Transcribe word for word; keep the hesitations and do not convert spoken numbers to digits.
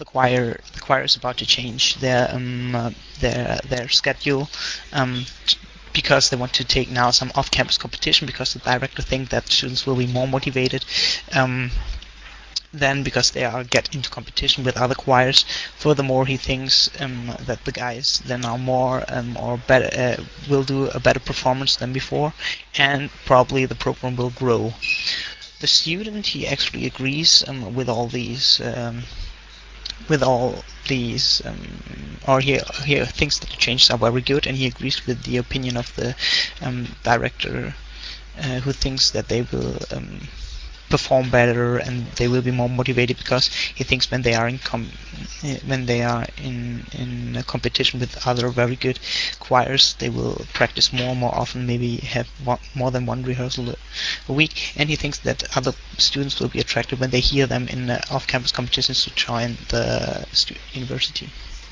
the choir the choir is about to change their um, uh, their their schedule um, t- because they want to take now some off-campus competition because the director thinks that students will be more motivated. Um, then because they are get into competition with other choirs. Furthermore, he thinks um, that the guys then are more um, or better uh, will do a better performance than before, and probably the program will grow. The student he actually agrees um, with all these. Um, with all these, um, or he, he thinks that the changes are very good, and he agrees with the opinion of the um, director, uh, who thinks that they will um, perform better and they will be more motivated because he thinks when they are in com- when they are in in a competition with other very good choirs, they will practice more and more often, maybe have one, more than one rehearsal a, a week, and he thinks that other students will be attracted when they hear them in uh, off-campus competitions to join the stu- university.